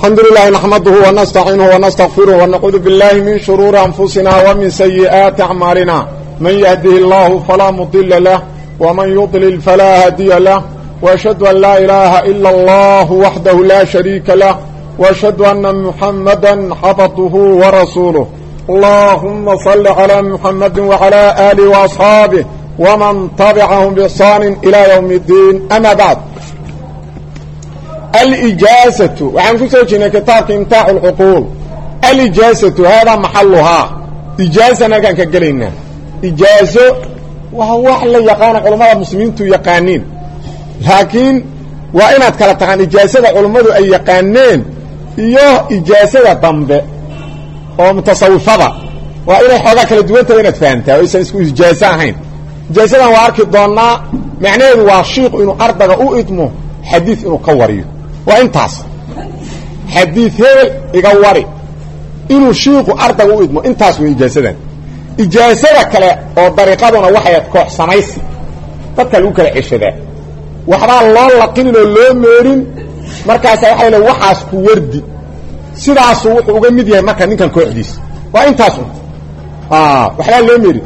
الحمد لله نحمده ونستعينه ونستغفره ونعوذ بالله من شرور أنفسنا ومن سيئات أعمالنا من يهده الله فلا مضل له ومن يضلل فلا هادي له وأشهد أن لا إله إلا الله وحده لا شريك له وأشهد أن محمدا عبده ورسوله اللهم صل على محمد وعلى آله وأصحابه ومن تبعهم بإحسان إلى يوم الدين أما بعد الإجازة وعن كسوجنا كتاب امتاع العقول الإجازة هذا محلها إجازة نكان كجلينا إجازة وهو حل يقان علماء المسلمين يقانين لكن وإن أتكلمت عن إجازة علماء أي يقانين إياه إجازة ضمب ومتصوفة وإن حوالك لدوانت وإن أتفانتها وإن اسمه إجازة هين إجازة وارك الضونا معناه الواشيق إنه أرضك أؤتمه حديث إنه قوريه وانتاس حديث هيل يقوري إنه شيخ أرضك أؤتمه انتاس وإجازة إجازة كلا أو طريقادنا وحيات كوح سميسي تتكلوك العشداء وحبا الله لقين إنه اللون ميرين مركاسا وحي له وحاسكو وردي سيداسو وقال ميديا مركا نين كان كوح ديس وانتاسو وحلا اللون ميرين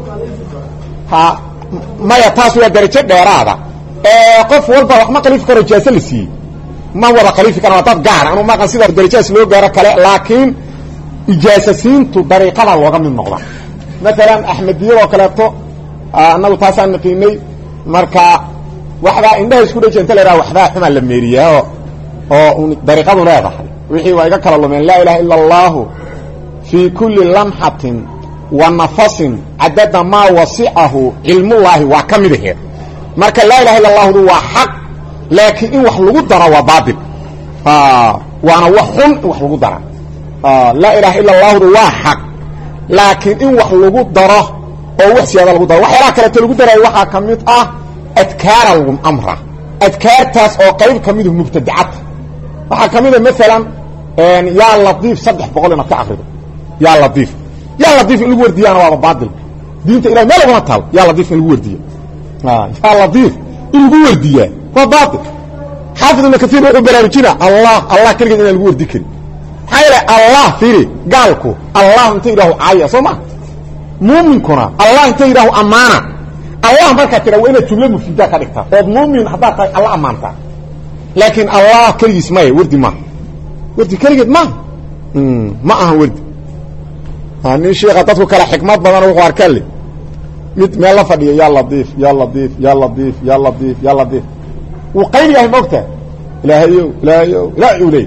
ما يتاسو يا درجة ديرادا قف والبا ما قليف كرو إجازة لسي ما هو قليف كرو طاب قار أنا ما كان سيدار درجة سلو قارا كلا لكن إجازة سينتو طريقة الوغا من مغلا مثلا أحمد ديو وكلاته أنه تاسع نقيمي مركا وحدا عنده يسكوده جنتل را وحدا حمل الميريا او طريقه راضح وحي وايغا كلا من لا اله الا الله في كل لمحه ونفس عدد ما وسعه علم الله وكمله مركا لا اله الا الله هو حق لكن ان وح لو دره وباطل وانا وحن وح لو دره لا اله الا الله هو حق لكن ان وح لو دره او وحسيده لو دره وحيلا كلا لو دره waxa kamid ah أذكار الأمر أذكار تاس أو قريب كميده مبتدعات وحا كميده مثلا يا لطيف صدح بقول أنا تعرض يا لطيف الوردي أنا وابا باطل دينت إلى ما لغنا طال يا لطيف الوردي يا لطيف الوردي هو باطل حافظ إن كثير يقول برامجنا الله كل جدنا الوردي كل حيلا الله فيري قالكو الله انت إله عاية صمع مؤمن كنا الله انت إله أمانة الله ما كتير وين الجملة مفيدة كذا فمؤمن حتى الله أمانته لكن الله كل اسمه وردي ما وردي كل ما ورد هني شيء قطعته كلا حكمات بدنا نروح أركلي ما الله فدي يا لطيف يا لطيف يا لطيف يا لطيف يا لطيف وقيل يا موقته لا يولي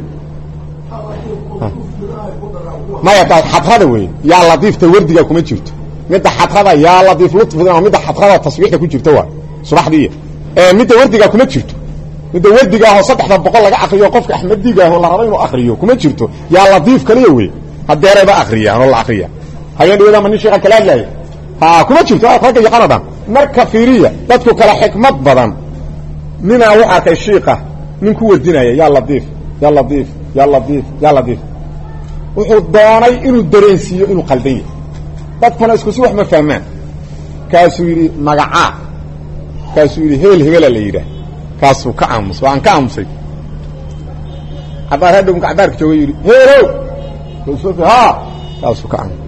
ما يتعب حط هذا وين يا لطيف توردي كم تشوفت مدة حطها يا لطيف لطف مدة حطها تصبيحك كنت جبتوا صباح دي مدة وردقة كنت جبت مدة وردقة هو سطح بقول لك أخريه وقفك أحمد ديقة هو الله رضيه وأخريه كنت جبتوا يا لطيف كليوي هالديرة بقى أخريه والله أخريه هيا نقول من الشيخ كلام لي كنت جبتوا أخرك يا قندا مركفيرية تذكر كلا حكمة بدن من وقعت الشيخة من كوة الدنيا يا لطيف يا لطيف يا لطيف يا لطيف وحضاني إنه درينسي إنه قلبي dadkana isku si wax ma fahmaan kaasuu yiri magaca kaasuu yiri heel la yiraahdo kaasuu ka aamus waan ka aamusay abaar hadum ka abaarka joogay yiri heerow kaasuu kaasuu ka aamus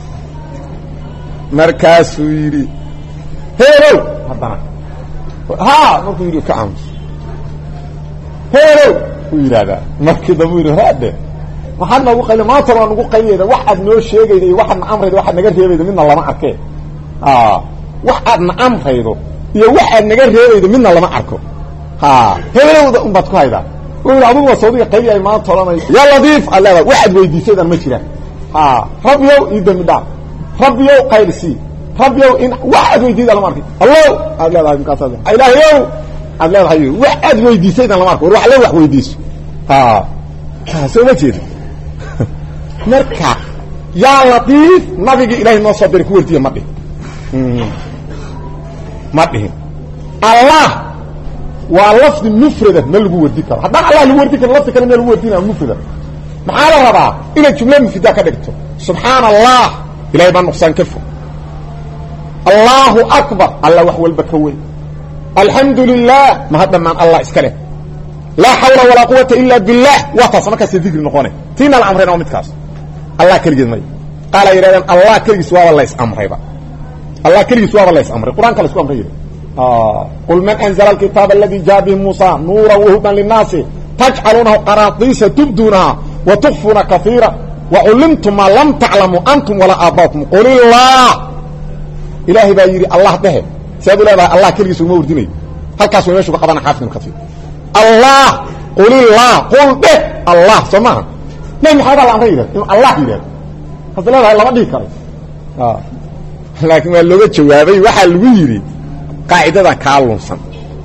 markaasuu yiri heerow hadana markuu yiri ka aamus heerow uu yiraahdo markii dambu yiri raade waxaan ugu qayl ma taban ugu qayleeda waxaad noo sheegayday waxaad amraydo waxaad naga reebaydo midna lama arkay waxaad amraydo iyo waxaad naga reebaydo midna lama arko heelowda umbad ku hayda oo adugu Sacuudiga qaylay ma talanay ya ladiif allah waxaad weydiisaydan ma jiraan rabbiyow idamida rabbiyow qaylsi rabbiyow in waxaad weydiisaydan lama arkay allah imkaasada ilaahiyow allah hayo waxaad weydiisaydan lama arko wax la wax weydiiso soo ma jeedo marka ya latiif nabiga ilaahay noo soo diray ku wartiye ma dhihin allah waa lafdi mufrada ma lagu wardi karo haddii allah lagu wardi karo lafdi kale ma lagu wardina mufrada maxaa la rabaa inaad jumla mufrada ka dhigto subhanallah ilaahay baan nuqsaan ka fog allahu akbar allah wax walba ka weyn alhamdulillah ma hadda man allah iska leh laa xawla walaa quwata ila billah waa taas markaas dikri noqonay tiina la amrayna midkaas allah kaligiis may qaala yiraadan allah kaligiis waa la is amrayba allah kaligiis waa la is amray quraanka la isku amray qul man anzala alkitaba alladhi jaa bihi musa nuran wa hudan lin-nas taj'alunahu qaratisa tubdunaha wa tukhfuna kathira wa 'allamtum ma lam ta'lamu antum wala abakum qul illah ilahi baa yiri allah dhahe saadu leedahay allah kaligiis uma wardinay halkaas way meeshu ka qabana xaafid kathir الله قل الله قل به الله سمعها نعم هذا الأمر يرى الله يرى هذا لا الله ما ديك لكن اللغة جوابي وحل ويري قاعدة كالونسا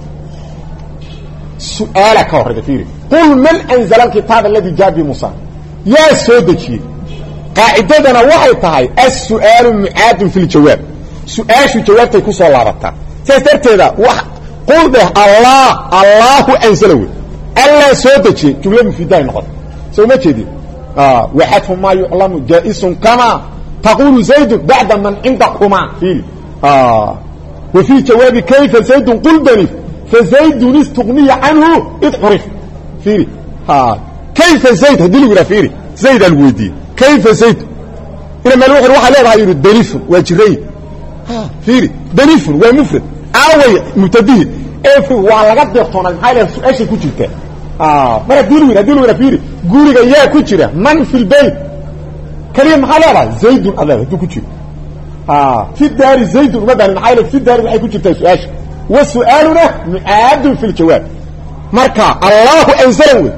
سؤالك وحرد فيري قل من أنزل الكتاب الذي جاء به موسى يا سودكي قاعدتنا وحي تهي السؤال معاد في الجواب سؤال في الجواب تيكون صلى الله سيسترت هذا قل به الله أنزله ألا سودتي جملة مفيدة نقط سو ما كذي وحدهم ما يعلم جائز كما تقول زيد بعد من عندكما فيه وفي جواب كيف زيد قل بني فزيد استغني عنه اضعرف فيه كيف زيد هدي له فيه زيد الويدي كيف زيد إنما الوحر واحد لا يريد دليف وجري فيه دليف ومفرد away mutadih eefi waa laga deeqtoonay maxay su'aasha ku jirta mara diilwina fiiri guriga yaa ku jira man fil bayt kaliya maxaa leedahay zaydun adaa ku jira fi daari zaydun madan maxay fi daari waxay ku jirtaa su'aasha wa su'aaluna mu'aadun fil jawaab marka allah anzalahu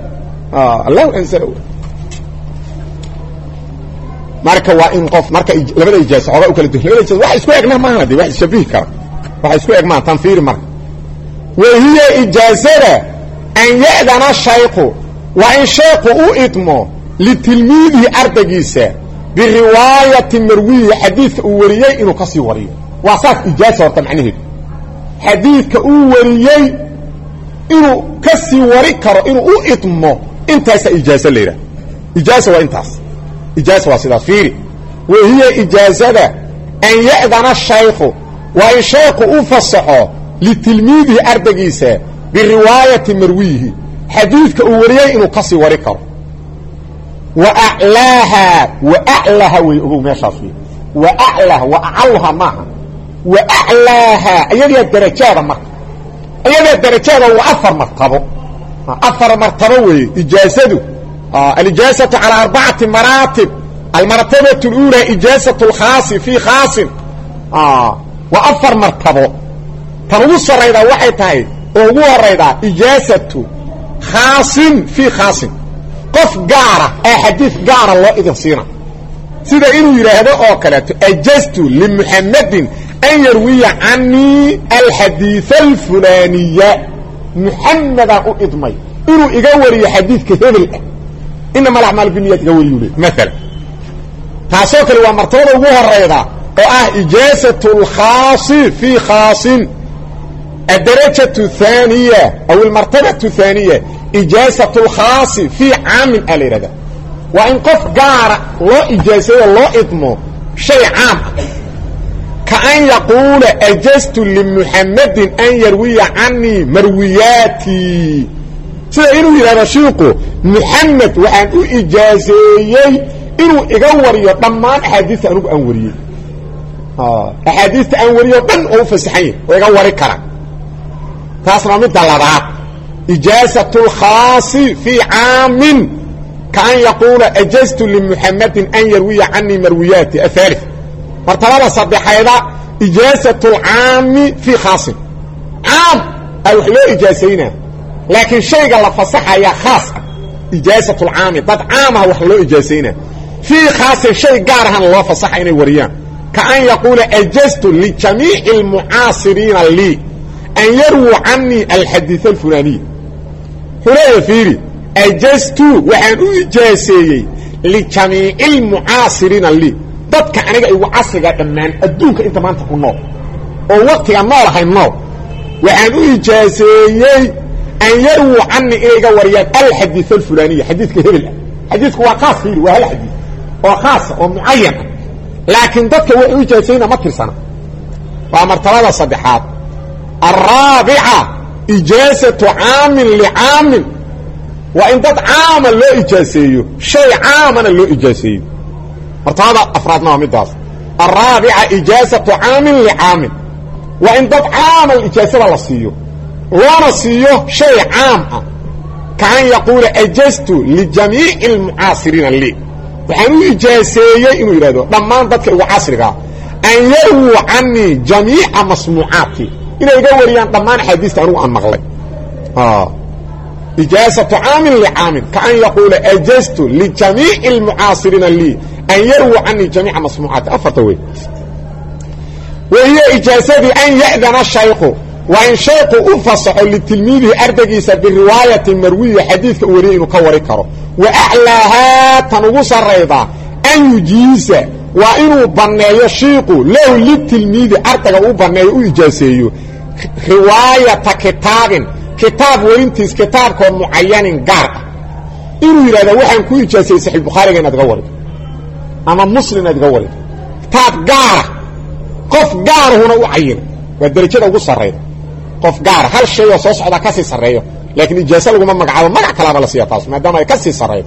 marka waa in qof marka labada ijaaso xogaa u kala duwan labada ijaaso wax isku egna maaha wax shabiih kara waxa isku egmaan tanfiir marka wahiya ijaazada an ya'dana shaykhu wa in shaykhu u idmo litilmiidhi ardaygiisa bi riwaayati marwi hadith uu wariyay inuu ka sii wariyo waa saas ijaaza horta macnaheedu hadithka uu wariyay inuu ka sii wari karo inuu u idmo intaas ijaaza leeyahay ijaaza waa intaas ijaaza waa sidaas fiiri wahiya ijaazada an ya'dana shaykhu وإن شيخ أفصحه لتلميذه أردقيسة برواية مرويه حديث كأوليه إنه قصي وركر وأعلاها ويقول ما شاطفين وأعلها معها وأعلاها أيضا الدرجات معها أيضا الدرجات وأثر مرتبه أثر مرتبه إجازته الإجازة على 4 مراتب المرتبة الأولى إجازة الخاص في خاص وأفر مرتبه تنوص الرئيدة وحيتها وهو الرئيدة إجازة خاص في خاص قف قارة حديث قارة الله إذن صينا سيدا إنه يرى هذا أوكلت أجزت لمحمد أن يروي عني الحديث الفلانية محمد أدمي إنه إقوري حديث كهذا إنما الأعمال بالنيات إقوري يولي مثلا تاسوك اللي هو مرتبه وهو الرئيدة إجازة الخاص في خاص الدرجة الثانية أو المرتبة الثانية إجازة الخاص في عام الإرادة وإن قف قارة لا إجازة ولا إضمه شيء عام كأن يقول أجزت لمحمد أن يروي عني مروياتي سيئنه إلى رشيقه محمد وأن إجازيي إنه إغور يطمان حديث أنه أنوريه أحاديث أنوريه بن أو فسحين ويغوري كرا تاسنا من دلالات إجازة الخاص في عام كأن يقول أجزت لمحمد أن يروي عني مروياتي الثالث مرتبة صدحيدا إجازة العام في خاص عام أو حلو إجازينا لكن شيء قال فصحة يا خاص إجازة العام ضد عامها وحلو إجازينا في خاص شيء قارها الله فصحة إني وريان كأن يقول أجزت لجميع المعاصرين لي أن يرووا عني الحديث الفلاني هنا فيري أجزت وأن إجازي لجميع المعاصرين لي ضدك أنا أيوة عصرك دمان أدونك أنت ما أنت كنور ووقتك النار هاي النار وأن إجازي أن يرووا عني إيجا وريان الحديث الفلاني حديثك هبل حديثك هو خاص فيه وهل حديث هو خاص ومعين لكن ضدك هو إجازينا مطر سنة ومرتبة الصدحات الرابعة إجازة عام لعام waa in dad caama loo ijaaseeyo shay caamana loo ijaaseeyo martabada afraadna waa midaas الرابعة إجازة عام لعام وإن ضد عام الإجازة للصيو وانا صيو شيء عام كان يقول أجزت لجميع المعاصرين لي وحنو إجازية إنه يرادو لما ضدك العصر أن يرووا عني جميع مصنوعاتي إنه يقول لما حديث عنه عن مغلق إجازة عام لعام كان يقول أجزت لجميع المعاصرين لي أن يرووا عني جميع مصنوعاتي أفرطوي وهي إجازة أن يأذن الشيخ وإن شيخ أفصح للتلميذ أردقيس بالرواية المروية حديث كورين وكوريكره وأعلاها تنغص الريضة أن يجيز وإنه بني الشيخ له للتلميذ أردق بني إجازيه رواية كتاب ورنتيس كتاب معين قارئ إنه يرى وحن كو إجازيه صحيح البخاري أن أتغوري أما مسلم أتغوري كتاب قارئ قف قارئ هنا وعين والدرجة ugu sareeyo qof gaar hal shay oo soo socda ka sii sareeyo laakiin ijaasa lagu magacaabo magac kala la siiyo taas maadaama ay ka sii sareeyo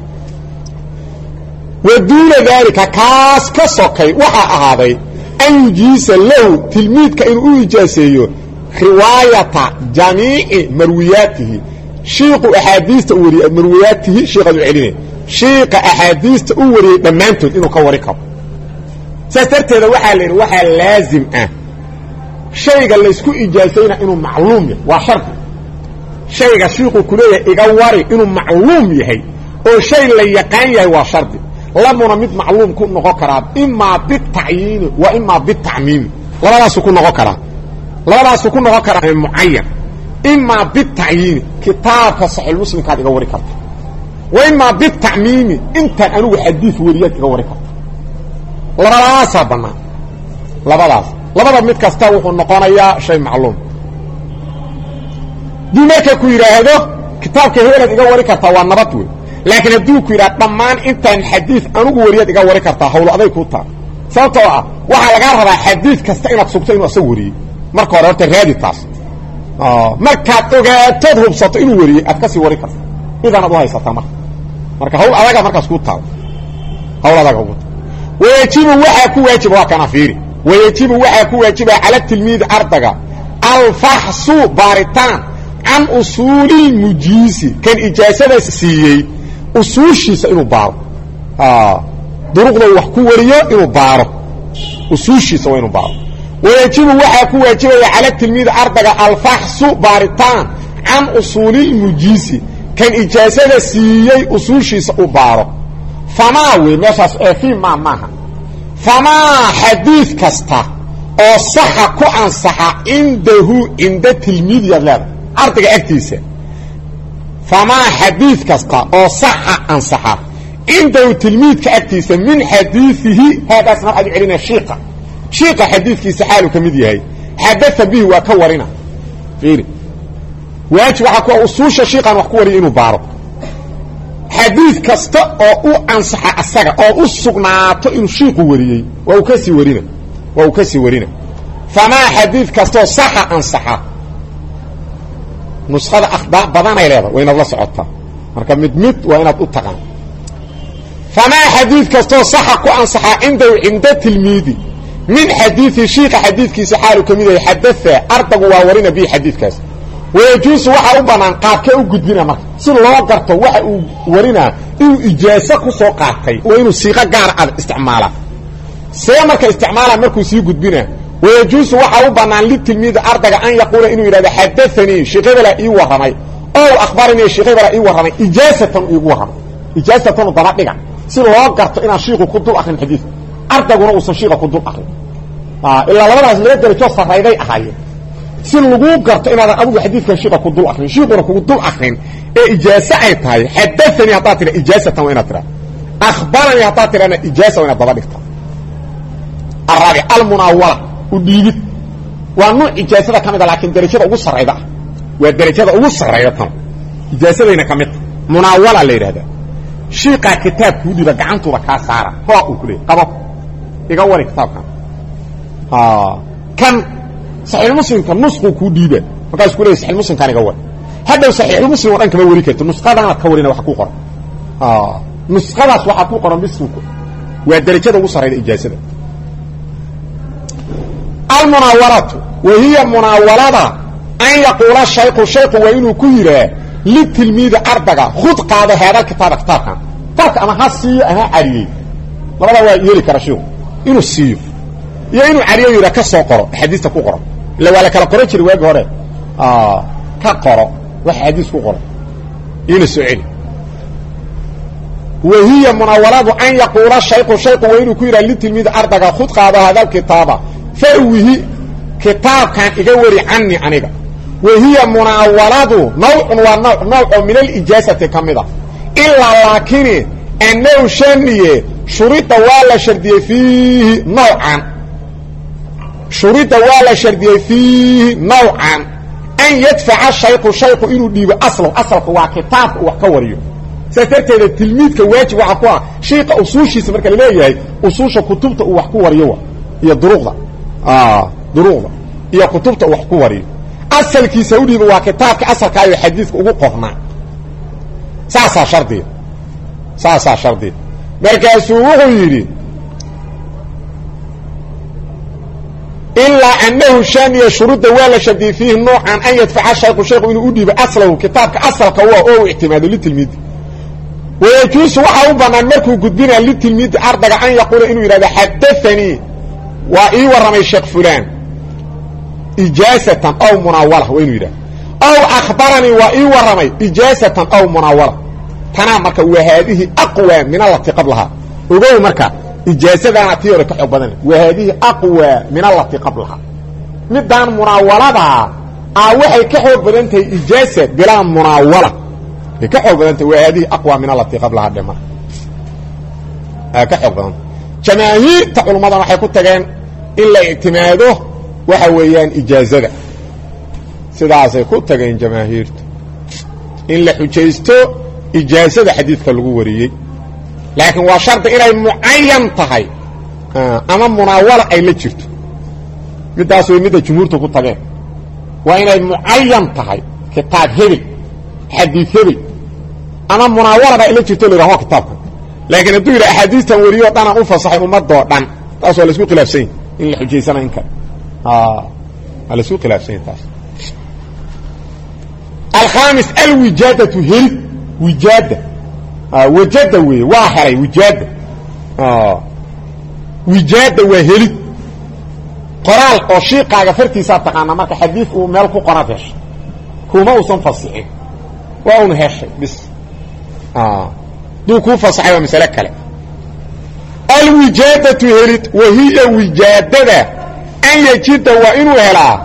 waduuna dalika kaas ka sokay waxa ahaaday an yujiisa lahu tilmiidka inuu ijaaseeyo riwaayata jamii'i marwiyatihi sheekhu ahadiista u wariyo marwiyatihi sheekhu celinay sheekha ahadiista u wariyo dhamaantood inuu ka wari karo saastarteeda waxa leeyahay waxa laazim ah shayga la isku ijaasayna inuu macluum yahay waa sharti shayga sheekhu kuleeyahay iga wari inuu macluum yahay oo shay la yaqaan yahay waa sharti lamuna mid macluum ku noqon kara imma bit'ayin wa imma bit'amim labadaas ku noqon kara muayyan imma bit'ayin kitaabka sahih muslim ka iga wari karta wa imma bit'amim inta anu hadith wariyad iga wari karta labadaas banaan labada mid kasta wuxuu noqonayaa shay macluum dimarka ku yiraahdo kitaabka heelad iga wari karta waa nabad weey laakiin haduu ku yiraahdo dhamaan intaan xadiis anugu wariyad iga wari karta hawl aday ku taa sababtoo ah waxa laga rabaa xadiis kasta inaad sugto inuu asoo wariyo marka hore horta raadi taas markaad ogaato hubsato inuu wariyo aad ka sii wari karto idan aad haysataa marka hawl adaga markaas ku taa hawl adaga ugu wajibu waxa ku wajiba waa kana fiiri ويجب وحا واجب على التلميذ أرضك الفحص بارتان عن أصول المجيس كان إجازة سيئي أصول شيء إنه بارو دروغنا وحكو وريا إنه بارو أصول شيء إنه بارو ويجب وحا واجب على التلميذ أرضك الفحص بارتان عن أصول المجيس كان إجازة سيئي أصول شيء بارو فماوي ماشاس في معها فما حديث كستا او صح كو انصح عنده عند تلميذ يلا ارتق اكتيسه فما حديث كستا او صح انصح عنده تلميذ كاكتيسه من حديثه هذا اسمه علينا شيخ حديث كي سحاله كميد هي حدث به وكورنا فيري واجب حكو اصوش شيخا وكوري انه بارو حديث كستا او انصح اسغا او سغنaato in sheekhu wariyay waa kasi warina fama hadith kasto saha ansaha nuskhada akhda badan ay leedahay way la socotaa marka mid waa inaad u taqaan fama hadith kasto saha ku ansaha inda tilmiidi min hadithi sheekh hadithkiisa xaalu kamid yahay hadatha ardagu waa warina bi hadithkaas ويجوز waxa u banaan qaabka u gudbina marka si loo garto waxa uu warina inuu ijaasa ku soo qaatay oo inuu siiqa gaar ah isticmaala marka isticmaala markuu sii gudbina ويجوز waxa u banaan litilmiid ardaga an yaqula inuu yiraahdo hadathani sheekada ii waramay oo akhbarani sheekada ii waramay ijaasatan ii waramay ijaasatan daba dhiga si loo garto inaan sheekhu ku dul akhrin xadiis ardaguna uu sheekha ku dul akhrin ila labadaas laga darajo sarayday ahaayeen si lagu garto inaad abugu xadiidka sheekha ku dul akhrin sheekhu ku dul akhrin ee ijaasa ay tahay hadathani hatta tira ijaasatan wa tira akhbarani hatta tira ijaasa wa daba dhigta arabi almunawwala udhiibid waa nooc ijaasada kamid ah laakiin darajada ugu sareyda waa darajada ugu sareyda tan ijaasadayna kamid munawwala la yiraahdaa sheekha kitaabku diba gacantuba ka saara ho uu kulay qabo iga wari kitaabkan kan صحيح المسلم كان نسخه كوديبه markaas ku leeyahay صحيح المسلم kan iga war hadda saxiix muslim oo dhan kama wari karto nusqadan aad ka warina wax ku qoran nusqadaas waxa ku qoran bismku waa darajada ugu sareyda ijaasada almunawwaratu wa hiya munawwarada an yaqula shaykhu wa inuu ku yiraa litilmiid ardaga khud qaado hada kitaabka ama hasiyo aha ariyay labada waa yeeli kara shiiku inuu siiyo iyo inuu ariyo yira ka soo qoro xadiiska ku qoro la wala kala qoro jiray waagi hore ka qoro wax xadiis ku qoro inuu su'aali وهي مناولات أن يقول الشيخ وإنه كيرا للتلميذ أردك خد قاضى هذا الكتاب فهو كتاب كان يقوري عني عنك وهي مناولات نوع من الإجازة كاملة إلا لكن أنه شنية شريط ولا شردية فيه نوعا أن يدفع الشيخ إنه ديب أصله هو كتاب وكوريه ساترتيد التلميذ كواجب وحقوا شيخ اصوشيس marka leeyahay usuusha kutubta uu wax ku wariyo iyo duruqda iyo kutubta wax ku wariyo asalkiisa u dhiibo waa kitaabka asalka ay xadiiska ugu qornaa saasa shardi markaasuu wuxuu yiri illa annahu shaniya shuruud wala shadi fihi noocan an yadfa'a shaykhu inuu u dhiibo aslahu kitaabka asalka oo ihtimaado litilmiid ويجوز وحاو بنان مركو قدبنا للتلميذ أردق أن يقول إنه إذا حدثني وإي ورمي الشيخ فلان إجازة أو مناولة وإنه إذا أو أخبرني وإي ورمي إجازة أو مناولة تنام مركا وهذه أقوى من التي قبلها وقول مركا إجازة أنا تيورك حبنا وهذه أقوى من التي قبلها مدان مناولة وحي كحب بلانته إجازة بلا مناولة كحب أنت وهذه أقوى من التي قبلها دمر كحب أنت جماهير تقول ماذا ما حيكون تجان إلا اعتماده وحويان إجازة سيدا سيكون تجان جماهير إلا حجيزته إجازة حديث كالغوري لكن وشرط إلى معين تهي أمام مناولة أي لجرت مدى سوى مدى جمهور تقول تجان وإلى معين تهي كتاب هبل حديث هبل أنا مناورة إلى جتول رهوا كتابك لكن الدولة أحاديث توريه أنا أفصح أمضى دان تاسو على سوق لافسين إن الحجي سنة إنك على سوق لافسين تاس الخامس الوجادة هل وجادة وجادة واحري وجادة وجادة وهل قرال أو شيء قاعدة ساتقانا مارك حديث ومالكو قرافش كوما وصن فصيحي وأون هاشي بس دو كوفة صحيحة مسألة كلا الوجادة هلت وهي وجادة أن يجد وإنه هلا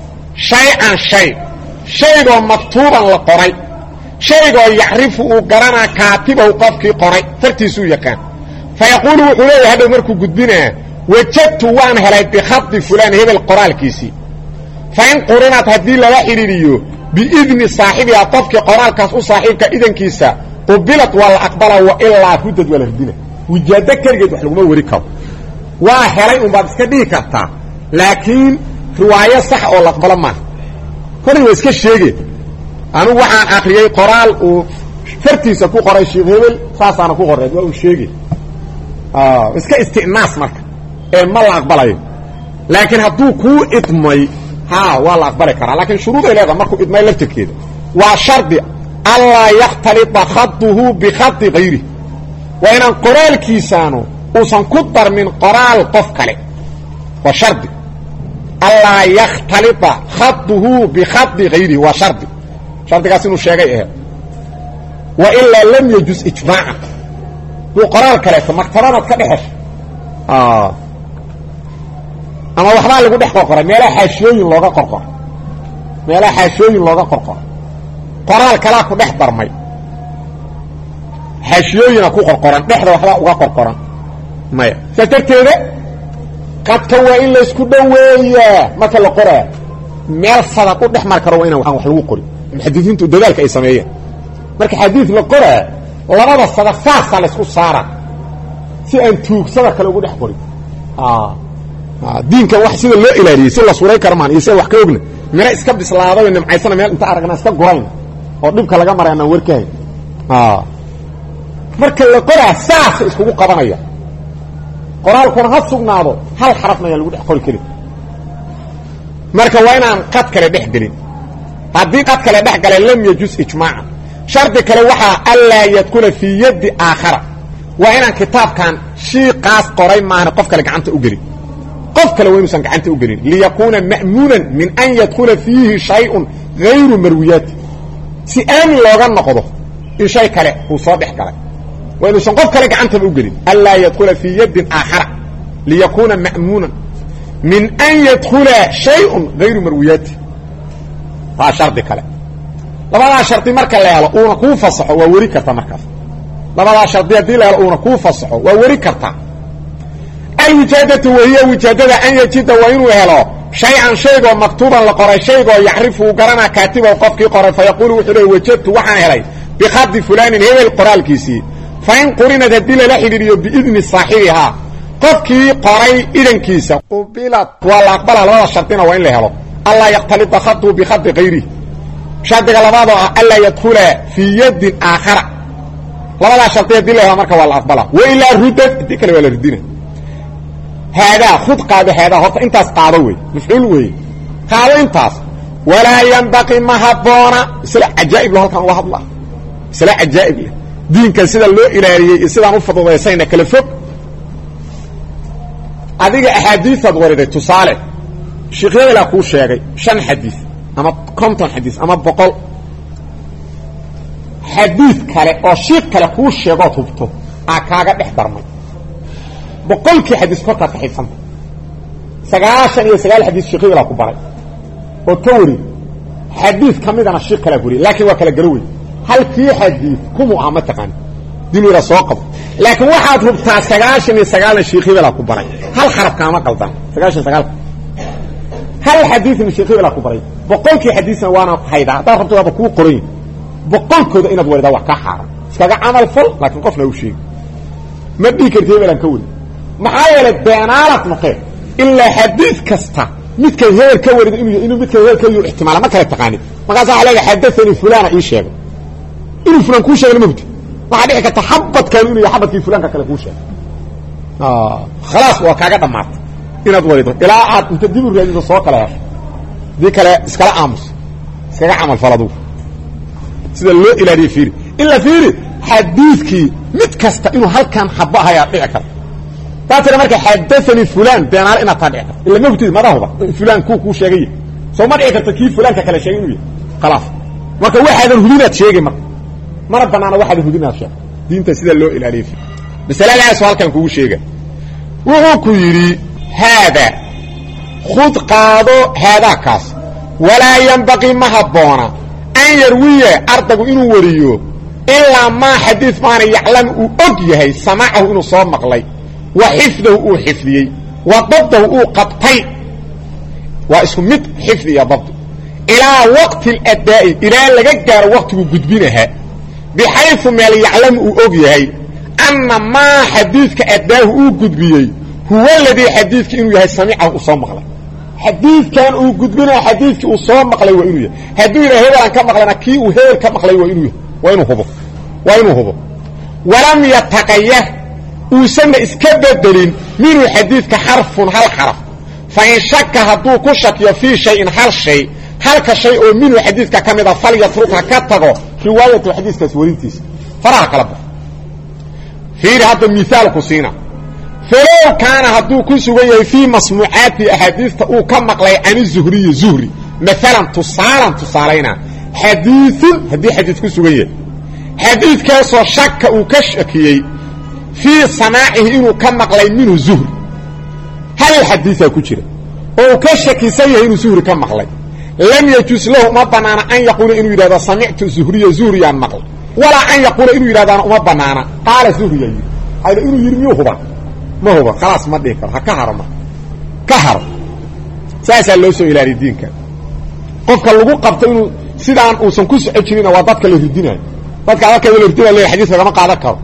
شيء مكتوبا لقري شيء يعرفه قرنا كاتبه قفك قري فرتسو يكان فيقول وحليه هذا مركو قدبنا وجدت وان هلا بخط فلان هذا القراء الكيسي فإن قرنت هذه لوحيريو بإذن صاحبها طفك قراء كاسو صاحبك إذن كيسا قبلت ولا أقبل وإلا ردد ولا ردنا وجادة كرجت وحلقما وريكاو وهلاي بعد اسكدي كرتا لكن رواية صح ولا أقبل ما كل واسك شيء أنا وحان آخري قرال وفرتيسا كو قراء الشيخ هبل ساسانا كو قراء ولا شيء اسك استئناس مرك ما لا أقبل لكن هدو كو إطمي ولا أقبل كرا لكن شروط إليه مركو إطمي لفتك كده وشرط الله يختلط خطه بخط غيره وإن القرآن كيسانه وصن كتر من قرآن قفكله وشرط الله يختلط خطه بخط غيره وشرط شرط قاسم الشيء وإلا لم يجوز إجماعا وقرآن كلاسة مكترانة كدحش أما وحبا لقود احقا قرآن ميلا حاشيوين لوغا قرقر ميلا حاشيوين لوغا قرقر قرآن كلاكو دحضر مي حاشيوين كو قرقران دحضر وحبا وغا قرقران مي سترتيده قد كوا إلا اسكو دوية مثل القرآن ميل صدقو دحمار كروينة وحلو قري المحدثين تدلالك أي سمية marka xadiis la qoraa labada sadaq saas la isku saara si aan tuugsada kale ugu dhaxqori diinka wax sida loo ilaaliyo si la suuray karmaan iyo si wax ka ogna mira iska bislaado nimcaysana meel inta aragna iska gorayn oo dhibka laga maray aan warkahay marka la qoraa saas iskugu qabanaya qoraalkuna ha sugnaado hal xarafna lagu dhex qori kari marka waa inaan qad kale dhex gelin haddii qad kale dhex galay lam yajuz ijmaaca shardi kale waxaa allaa yadkula fii yaddi aakhara waa inaan kitaabkan shiiqaas qoray maahan qof kale gacanta u gelin qof kale waa inuusan gacanta u gelin liyakuuna ma'muunan min an yadkula fiihi shayun hayru marwiyaati si aamin looga noqdo in shay kale uu soo dhex galay waa inuusan qof kale gacantaba u gelin allaa yadkula fii yaddin aakhara liyakuuna ma'muunan min an yadkula shayun hayru marwiyaati waa shardi kale labadaa shardi marka la helo uuna kuu fasaxo waa weri karta markaas labadaa shardi haddii la helo uuna kuu fasaxo waa weri kartaa alwijaadatu wahiya wijaadada an yajida waa inuu helo shay-an shaygoo maktuuban la qoray shaygoo yacrifu uu garanaa kaatibow qofkii qoray fa yaquulu wuxuu leey wajadtu waxaan helay bikhadi fulaanin hebel qoraalkiisii fa in qurinad haddii lala xidhiiriyo biidni saaxibihaa qofkii qoray idankiisa qubilat waa la aqbalaa labada shardina waa in la helo allaa yaktalida khaduu bikhadi kayrihi shardiga labaadoo ah allaa yadkula fii yaddin aakhara labadaa shardi haddii la helo marka waa la aqbalaa wailaa rudad haddii kale waa la ridina haadaa khud qaado haadaa horta intaas qaado wey mafcuul weeye qaado intaas walaa yanbaqi ma habboona isla cajaa'ib lo halkaan uga hadlaa isla cajaa'ib leh diinkan sida loo ilaaliyey iyo sidaan u fududaysayna kala fog adiga axaadiisaad wariday tusaale sheekhyadalaa kuu sheegay 5 xadiis ama 50 xadiis ama 100 xadiis kale oo sheekh kale kuu sheegood hubto aa kaaga dhex darmay 100kii xadiis korkaad ka xidhsanta 99 xadiis sheekhyadalaa ku baray oo ka wari xadiis ka midana sheekh kale guri laakiin waa kala garawey halkii xadiis kumu ah ma taqaan dinuura soo qabo laakiin waxaad hubtaa 99 sheekhyadalaa ku baray hal xaraf kaama qaldan 99 hal xadiis min sheekhyadalaa ku baray 100kii xadiisna waana hayda hadaa rabto waaba kuu qoray 100kooda inaad warida wax ka xaaran iskaga amal fal laakiin qofna uu sheeg ma dhigi kartay weelan ka wari maxaa yeelay beenaalad noqe ilaa xadiis kasta midka heer ka warida inuu midka heer ka yuu ihtimaal ma kala taqaanid markaas waxa laga xadathani fulana ii sheegay inuu fulan ku sheegay mabti waxa dhici karta xabad kan inuu xabadkii fulanka kale ku sheegay خلاص waa kaaga dhamaatay inaad warido ilaa aad inta dib u raadiso soo kala hesho di kale iskala aamus iskaga amal faladu sida loo ilaaliyo fiiri illa fiiri xadiiskii mid kasta inuu halkan xabba haya dhici karo taatana marka xadathani fulan beenaal ina taadhici illa mabtid madaxba fulan ku sheegay soo ma dhici karta kii fulanka kale sheegay inuu خلاص marka waxaadan hubinaad sheegay mar banaana waxaadan hubinaad sheegay diinta sida loo ilaaliyo misaladaas halkan kugu sheega wuxuu ku yiri hada khud qaado hada kaas wala yanbaqi mahabona an yarwiya ardagu inuu wariyo illa ma hadith maana ya'lam uu og yahay samaahu inuu soo maqlay wa hifdahu uu hifdiyay wa dabdahu uu qabtay wa isku mid hifdi ya dabd ila waqti al-adaa'i ila laga gaaro waqtigu gudbinaha bihaythu ma ya'lam uu og yahay anna ma hadithka adaahu uu gudbiyay huwa alladhi hadithka inuu yahay samiicahu uu soo maqlay hadithkan uu gudbinaha hadithki uu soo maqlay waa inuu yahay haduu yahay heelan ka maqlana kii uu heel ka maqlay waa inuu hubo walam yataqayyah uusan iska bedelin minhu hadithka harfun hal harf fa in shakka haduu ku shakiyo fi shay'in hal shay halka shay oo minhu hadithka kamida fal yatruka ka tago riwaayatu hadithkaas warintiisa faraha kala baxo fiir hada misaal ku siina فلو كان هدو كسوغي في مسموعات احاديث او كمقلي عن الزهري مثلا تصالينا حديث حديث كسوغي حديث كاسو شك او كشكيي في سماعه انه كمقلي منه الزهري هل الحديث كجيره او كشكي سيه انه زهري كمقلي لم يجوز له ما بنانا ان يقول انه اذا سمعت زهري عن مقل ولا ان يقول انه اذا ما بنانا قال زهري هذا انه يرميه هو ما هو خلاص ما ديكر كهر ساسا لو سو الى دينك qofka lagu qabto inuu sidaan uu san ku soo jirina waa dadka la hidinay dadka halka la hidinay leeyahay xadiis laga qaadan karo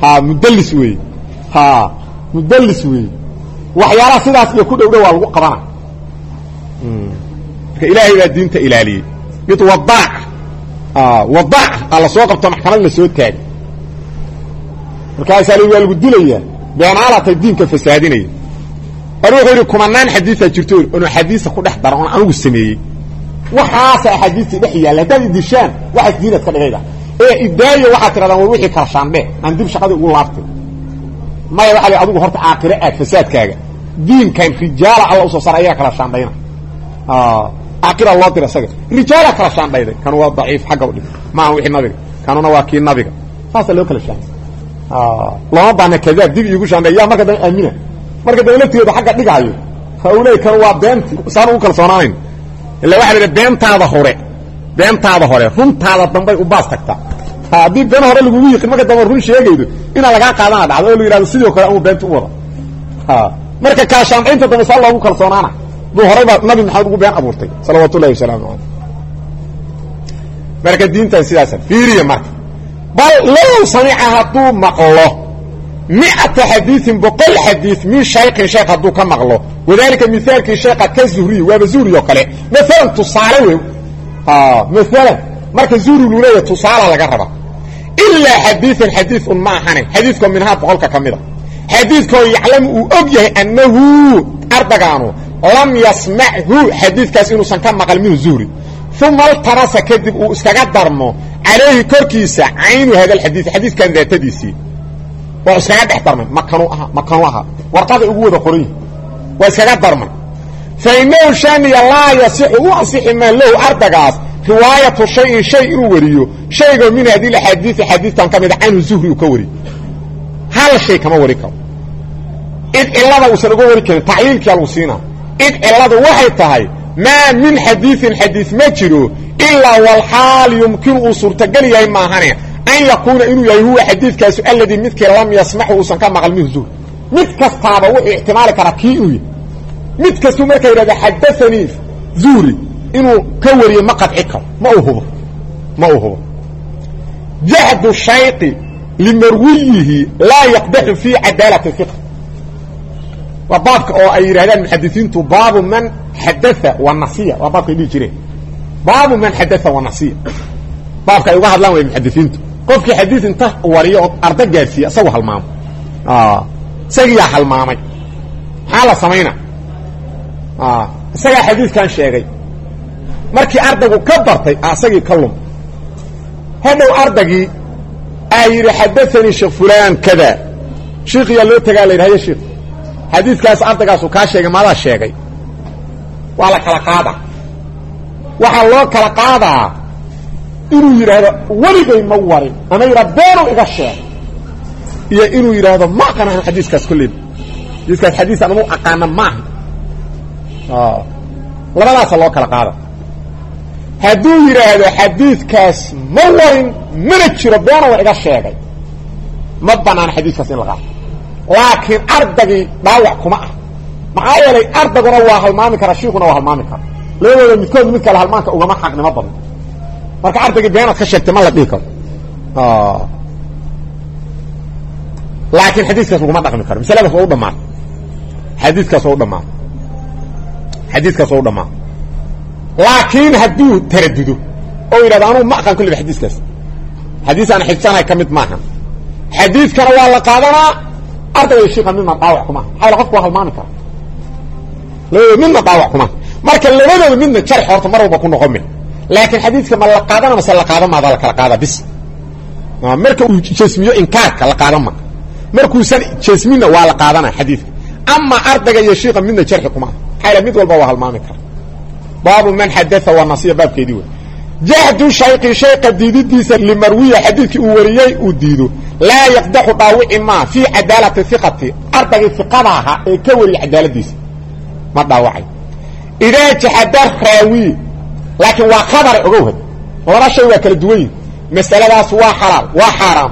mudallis weey waxyaalaha sidaas iyo ku dhowdhow waa lagu qabana ilaahay baa diinta ilaaliye mid wadaa wadac alla soo qabto maxkamad la soo taagay markaas waa lagu dilaya beenaalatay diinka fasaadinaya wuxuu yiri kumanaan xadiis jirto oo xadiisa ku dhex daran oo anigu sameeyay waxaas xadiis dhex yaala dad dishaan waxa diinad ka dhigayda idaayo waxa tiraadaan war wixii kala shaandhe aan dib shaqada ugu laaftay ma waxa ay adigu horta aakhire aad fasaadkaaga diinkan rijaal alla soo saaraya kala shaandhayna aakhira Allah tira saga rijaal kala shaandhayday kan waa daciif xaga u dhig ma wixii nabiga kanuna waa kii nabiga faasa loo kala shaandhay lama baana kadaab dib igu shaandhaya marka dan aamina marka dawladteedu xaqa dhigayo hawlay kan waa beenti saan u kala soonaanayn illa waxa la beentaada hore runtaada dambay u baas tagta hadii been hore lagu yiqin marka dambe run sheegaydo ina laga qaadana dhacdo oo la yiraahdo sidoo kale uu beent u wada marka ka shaandhaynta dambe sal lagu kala soonaana buu hore nabi maxamed ugu been abuurtay sallallahu alayhi wasallam marka diinta sidaas fiiriya marka bal law sami'aha tu maqlo 100 حديث بقول حديث من شيخ هدو كمغلو وذلك مثال كي شيخ كالزهري وبزوري وكله مثلا تصالوه مثلا مركز زوري الولاية تصالة لقربة إلا حديث ما حني حديثكم منها بقولك كميرا حديثكم يعلم وأبيه أنه أردقانه لم يسمعه حديث كاسينو سنكم مقال منه زوري ثم الترس كذب واسكقدرمه عليه كركيسة عين هذا الحديث كان ذات ديسي واسكاد احترم مكانوها ورقه ugu wada qorin waa iskaga darman فإنه شان لا يصح وصح ما له أردقاس رواية شيء وريو شيء من هذه الحديث كان كمد عنه زهري وكوري هل شيء كما وريكم إذ إلا ذا وسرقوا وريكم تعليل كالوسينا إذ إلا ذا واحد تهي ما من حديث ما جرو إلا والحال يمكن أصور تقلي ما هنيه أن يكون إنه يهو حديث كاسو الذي مثل لم يسمحه وسن كان مغلمه زور مثكستابه وحي احتمالك ركيئوي مثكستو مركا إذا حدثني زوري إنه كوري مقط عقل ما هو جهد الشيط لمرويه لا يقدح في عدالة الفقه وبابك أو أي رهدان المحدثين باب من حدث والنصية وبابك يلي جريه باب من حدث والنصية بابك يوغا هدلان المحدثين qofkii xadiis inta wariyo arda gaarsiya asagu halmaam sagiya halmaamay hala sameeyna saga xadiiskan sheegay markii ardagu ka bartay asagii kalum hadow ardagii ayri hadathani shaykh fulan kada sheekh yaa loo tagaa leeyahay sheekh xadiiskaas ardagaas uu ka sheegay maada sheegay waa la kala qaada waxa loo kala qaadaa inuu yiraahdo waligay ma warin ama yiraahdo iga sheeg iyo inuu yiraahdo ma qanaan xadiiskaas kulli xadiiskaas xadiis anu aqaana ma labadaas loo kala qaado haduu yiraahdo xadiiskaas ma warin mana jiro beena iga sheegay ma banaan xadiiskaas in la qaado laakiin ardagi dhaawac kuma maxaa yeelay ardaguna waa halmaami kara sheekuna waa halmaami kara labadooda midkood mid kale halmaanka ugama xaqnimo badan marka ardayga beenad ka sheegtay ma la dhigi karo laakiin xadiiskaas kuma dhaqmi karo misalada soo dhamaan xadiiskaas soo dhamaan laakiin haduu taradudo oo yiraahdo anu ma aqaan kulli xadiiskaas xadiis aan xigsanay kamid maaha xadiiskana waa la qaadanaa ardayga sheekha midna dhaawac kuma xayla qofku waa halmaami kara midna dhaawac kuma marka labadooda midna jarx horta mar walba ku noqon لكن حديثك ما لقادنا ما سلقادنا ما ذلك لقادا بس مركو جسميو إنكارك لقادنا مركو سن جسمينا ولقادنا حديث أما أردك يا شيخ منا شرحكما حيلا ميد والبواها المامكر باب من حدث والنصية باب كيديو جهد شيق ديديس لمروية حديثك أوريي وديدو لا يقدح طاوع ما في عدالة الثقة أردك ثقتها كوري عدالة ديس ما ضاوعي إذا تحدث راوي لكن waa khabar ogow wala shay waa kala duwan mas'aladaas waa xaraam waa xaraam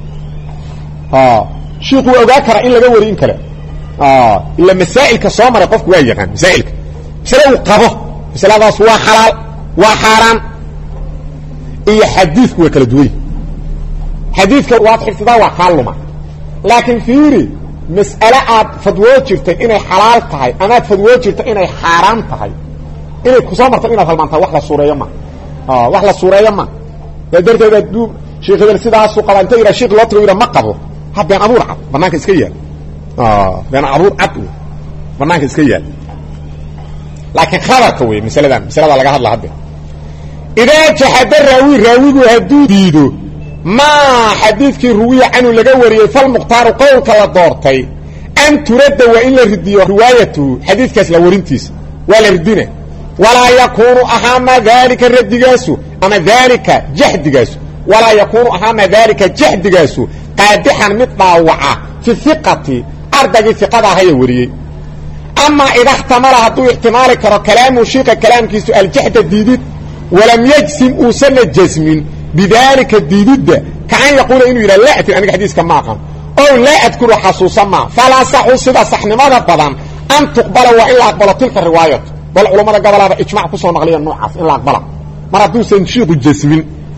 sheekhu ogaa kara in laga warin kara ila masaa'ilka soo maray qofku waa yaqaan masaa'ilka sida qabo mas'aladaas waa xalaal waa xaraam iyo xadiisku waa kala duwan xadiiska waa xigtada waa xaluma laakiin fiiri mas'ala aad fadwo jirtay inay xalaal tahay ama fadwo jirtay inay xaraam tahay inay ku soo marto inaad halmaanta wax la suureeyo ma darteeda duu sheekh hebel sidaas uu qaba inta ira sheekh loo tago ira ma qabo ha been abuur cad banaanka iska yaal been abuur cad banaanka iska yaal laakiin khabarka weey misalada laga hadla hadda idaa jahada raawigu haduu diido ma xadiidkii ruwiya anu laga wariyay fal muqtaar qowlka la doortay an turada wa in la ridiyo riwaayatu xadiidkaas la warintiisa wala ridina wala yakunu ahama dhalika raddigaasu ama dhalika jahdigaasu wala yakunu ahama dhalika jahdigaasu qaadihan midbaawaca fi thiqati ardagi thiqada haya wariyay ama idha ihtamala hadu ihtimali karo kalaamu shiiqa kalaamkiisu al-jahd diidid ولم يجسم وسن الجسم بذلك الديدد كأن يقول إنه إلى لا أتي أنك حديث كما قام أو لا أذكر حصوصا ما فلا صح صدا صحن ماذا طبعا أن تقبل وإلا أقبل تلك الرواية والعلماء قبلها إجماع قصة نقلية النوع إلا أقبلها مرة سنشيط الجسم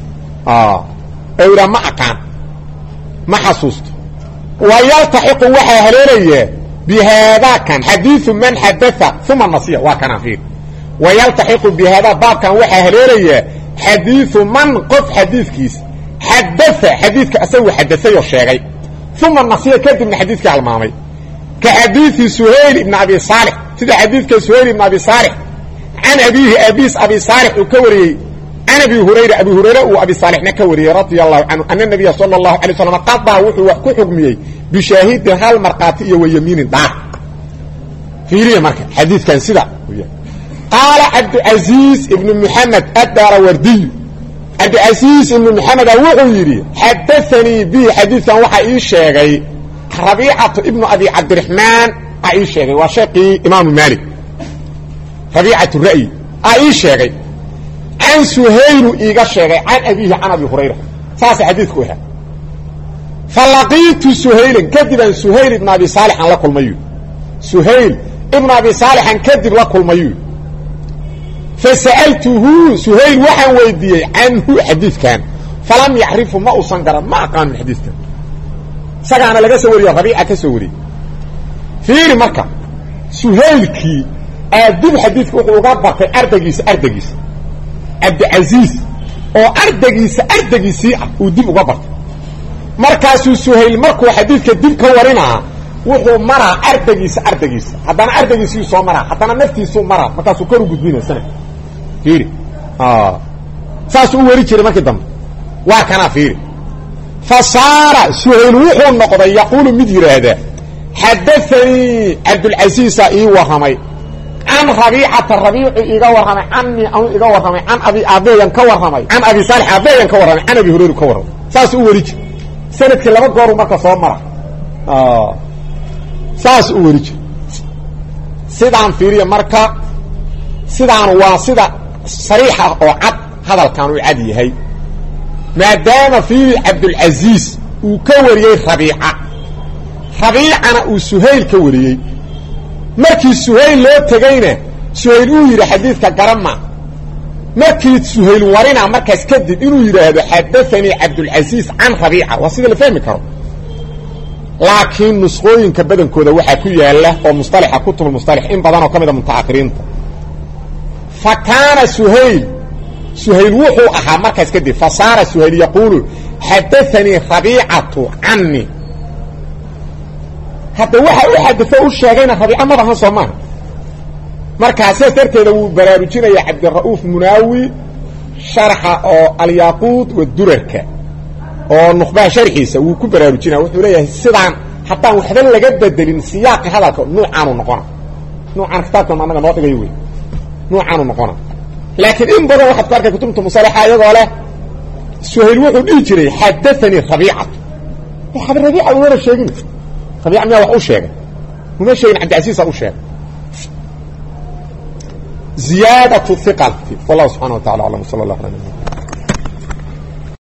أو لا ما أقام ما حصوصت ويلتحق وحي هليلية بهذا كان حديث من حدث ثم النصيح وكان فيه ويلتحق بهذا باب كان وحي هليلية حديث من قف حديث كيس حديث أسوي حدثي الشيغي ثم النصيحة كذب من حديث كالمامي كحديث سهيل بن أبي صالح سيدا حديث كسهيل بن أبي صالح عن أبيه أبي صالح وكوري عن أبي هريرة وأبي صالح نكوري رضي الله عنه أن النبي صلى الله عليه وسلم قضى وحكو حكمي بشاهد هالمرقاتية ويمين دار في مركز حديث كان سيدا قال عبد العزيز ابن محمد الداروردي عبد العزيز ابن محمد وغيري حدثني به حديث كان وحا اي شيغي ربيعه ابن ابي عبد الرحمن اي شيغي وشقي امام مالك ربيعه الرأي اي شيغي عن سهيل ايغا شيغي عن ابيه عن ابي هريره ساس حديث كوها فلقيت سهيل كذبا سهيل ابن ابي صالح على كل ميو سهيل ابن ابي صالح كذب لكل ميو فسألته سهيل وحن ويدي عنه حديث كان فلم يعرفه ما أصنقر ما أقام الحديث كان ساقعنا لقى سوري ربيعة كسوري في مكة سهيل كي أدب حديث وقابق أردقيس عبد العزيز أردقيس ودب وقابق مركز سهيل مركو حديث كدب كورنا وحو مرة أردقيس حتى أردقيس يسو مرة حتى نفتي يسو مرة مركز كورو قدبين سنة فيري ساسو وري جيري markii dambe waa kana fiiri fasara suhayl wuxuu noqday yaqulu mid yiraahda hadathani abdul aziz ay wahamay an rabi'a iga wahamay anni an iga wahamay an abi abayan ka wahamay an abi salih abayan ka wahamay an abi hurayra ka wahamay saasu wari jir sanadkii laba goor marka soo mara saas u wari jir sidaan fiiriyo marka sidaan waa sida صريحة أو عد هذا كانوا عادي هاي ما دام في عبد العزيز وكوري ربيعة أنا وسهيل كوري مركي سهيل لو تجينا سهيل يرى حديث كجرمة مركي سهيل ورينا مركز كذب إنه يرى هذا حدثني عبد العزيز عن ربيعة وصيغ اللي فهمك لكن نسخوين كبدن كذا وحكي الله ومصطلح كتب المصطلح إن بدنا كم متعاقرين فكان سهيل وحو أخا مركز كده فصار سهيل يقول حدثني ربيعة عني حتى وحو حدثه الشيغين ربيعة ما ظهر صمان مركز سيسرت لو براروجين يا عبد الرؤوف مناوي شرح الياقوت والدرركة النخبة شرحي سووا كبراروجين وحو ليه السيدان حتى وحدان لقد بدلين سياق هذا نوع عنه نقونا نوع عن كتابة معنا نواطق يوي نوع عنه نقونا لكن إن بدأ واحد فارك كتبت مصالحة يقول له سهيل وحو يجري حدثني ربيعة وحد ربيعة وين الشيء ربيعة ما وحو شيء وما شيء عند عزيز أو شيء زيادة الثقة والله سبحانه وتعالى على صلى الله عليه وسلم